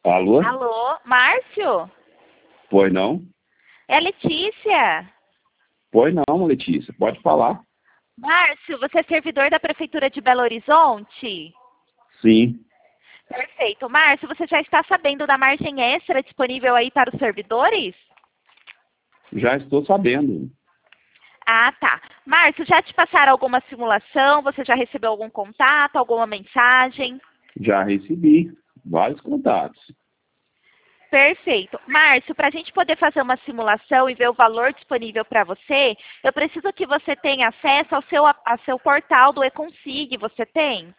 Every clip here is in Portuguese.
Alô? Alô, Márcio? Pois não? É a Letícia. Pois não, Letícia. Pode falar. Márcio, você é servidor da Prefeitura de Belo Horizonte? Sim. Perfeito. Márcio, você já está sabendo da margem extra disponível aí para os servidores? Já estou sabendo. Ah, tá. Márcio, já te passaram alguma simulação? Você já recebeu algum contato, alguma mensagem? Já recebi vários contatos. Perfeito. Márcio, para a gente poder fazer uma simulação e ver o valor disponível para você, eu preciso que você tenha acesso ao seu portal do Econsig. Você tem?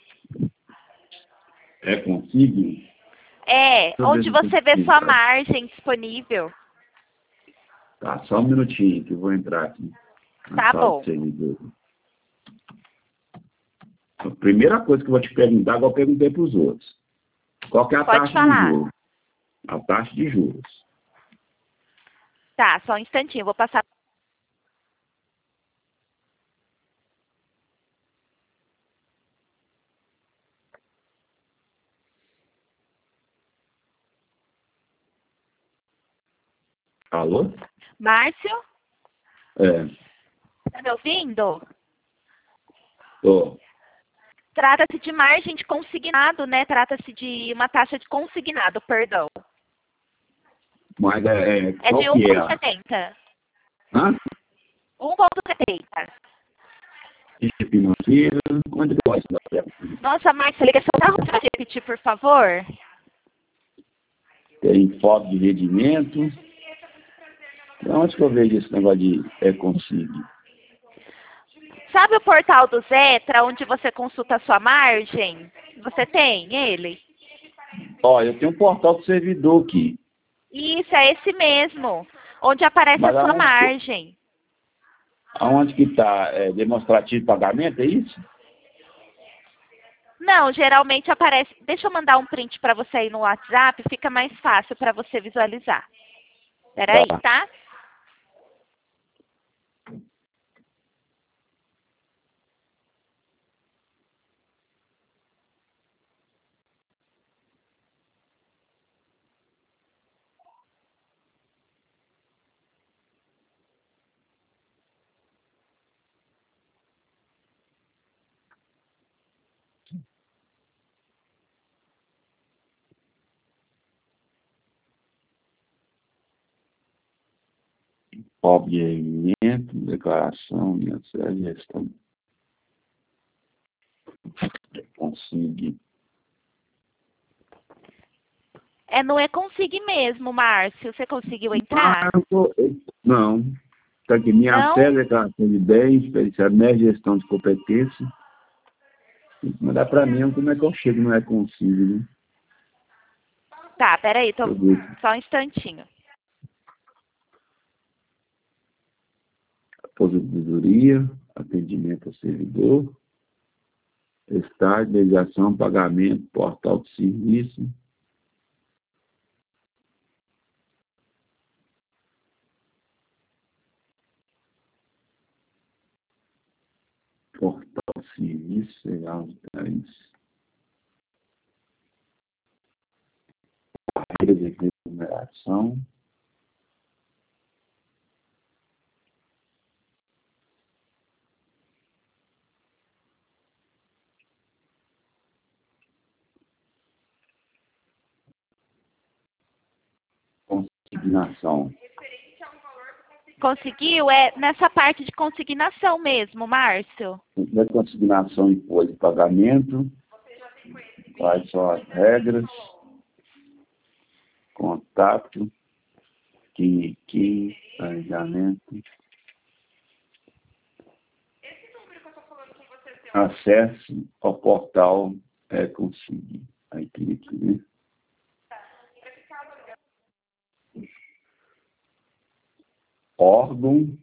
É consigo? É, Deixa eu ver onde se eu você vê consigo, sua tá? margem disponível. Tá, só um minutinho que eu vou entrar aqui na Tá sala bom. de servidor. A primeira coisa que eu vou te perguntar, igual eu perguntei para os outros. Qual que é a Pode taxa de falar. juros? A taxa de juros. Tá, só um instantinho, eu vou passar. Alô? Márcio, É, tá me ouvindo? tô. Trata-se de margem de consignado, né? Trata-se de uma taxa de consignado, perdão. Mas É de qual que é a... 1,70. Hã? 1,70. Ficha financeira? Onde eu posso dar? Nossa, Márcio, a ligação tá ruim. Você pode repetir, por favor? Tem foto de rendimento. Onde que eu vejo esse negócio de consigo? Sabe o portal do Zetra, onde você consulta a sua margem? Você tem ele? Ó, eu tenho um portal do servidor aqui. Isso, é esse mesmo. Onde aparece Mas a sua margem. aonde que está? Demonstrativo de pagamento, é isso? Não, geralmente aparece. Deixa eu mandar um print para você aí no WhatsApp, fica mais fácil para você visualizar. Peraí, Tá. tá? Objeto, declaração, gestão. Consigo. É no Econsig mesmo, Márcio. Você conseguiu entrar? Não. Está aqui, minha Não? fé, declaração de bens, especial, minha gestão de competência. Tem que mandar para mim como é que eu chego, não é consigo, né? Tá, peraí, Deixa eu ver. só um instantinho. Aposentadoria, atendimento ao servidor, estágio, legislação, pagamento, portal de serviço, portal de serviço, sei lá onde está isso. Carreira de remuneração, consignação. Conseguiu? É nessa parte de consignação mesmo, Márcio. Da consignação e depois de pagamento, quais são as regras, contato, que planejamento, acesso ao portal consigo. Aí tem aqui, né? Órgão,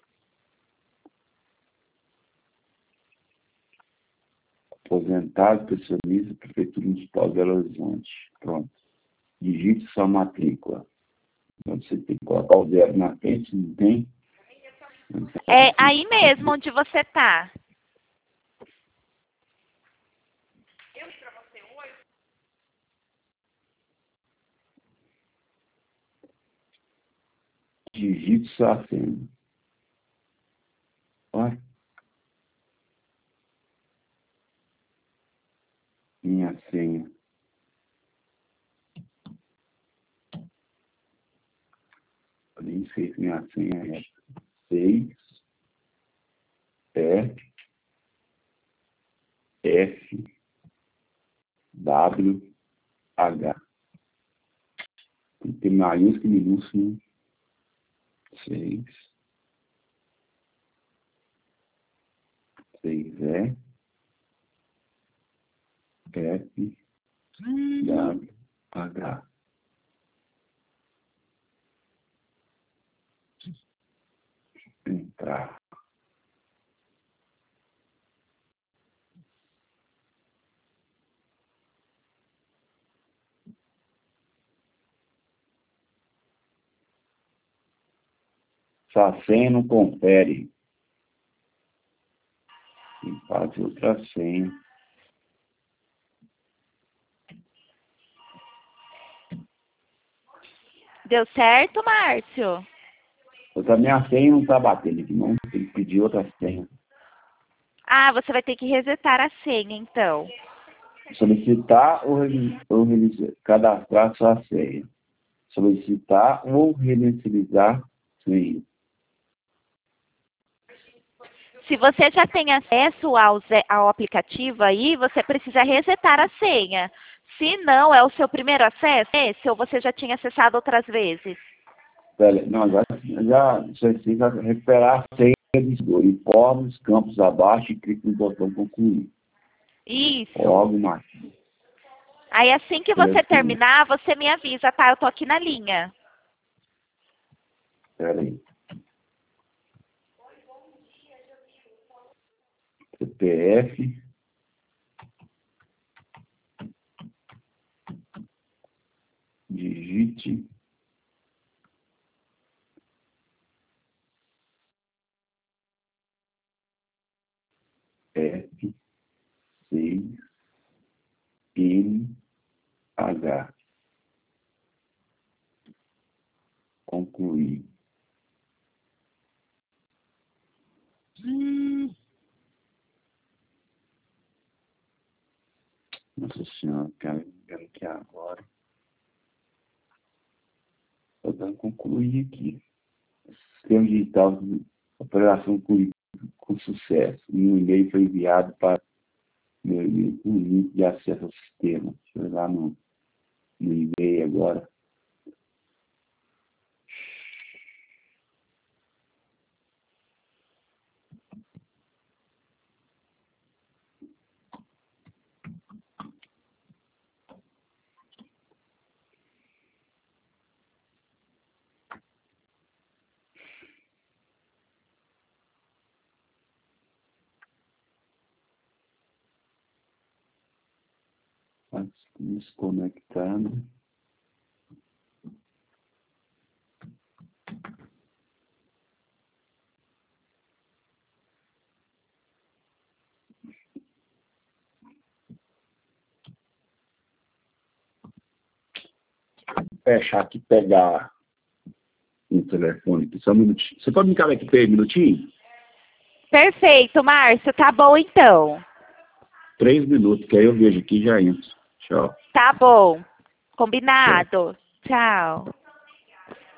aposentado, pensionista, Prefeitura Municipal de Belo Horizonte. Pronto. Digite sua matrícula. Então, você tem que colocar o zero na frente, não tem? É aí mesmo onde você tá. Digite sua senha. Olha. Minha senha. Eu nem sei se minha senha é 6 F W H. Tem maiúsculo e minúsculo. 6 F W H. Entrar. Sua senha não confere. Tem que fazer outra senha. Deu certo, Márcio? Outra minha senha não está batendo aqui, não. Tem que pedir outra senha. Ah, você vai ter que resetar a senha, então. Solicitar ou cadastrar sua senha. Solicitar ou reinicializar senha. Se você já tem acesso ao aplicativo aí, você precisa resetar a senha. Se não é o seu primeiro acesso, ou você já tinha acessado outras vezes? Não, já precisa recuperar a senha de informe os campos abaixo e clique no botão concluir. Isso. Logo mais. Aí assim que você terminar, você me avisa, tá? Eu tô aqui na linha. Espera aí. CPF. Digite. F, 6, N, H. Concluir. Nossa Senhora, cara, quero que agora. Estou dando concluir aqui. Sistema digital de operação com sucesso. Um e-mail foi enviado para meu e-mail com link de acesso ao sistema. Deixa eu ir lá no e-mail agora. Desconectando. Fechar aqui, pegar o telefone aqui, só um minutinho. Você pode me calar aqui um minutinho? Perfeito, Márcio. Tá bom, então. 3 minutos, que aí eu vejo aqui e já entro. Tchau. Tá bom. Combinado. Tchau.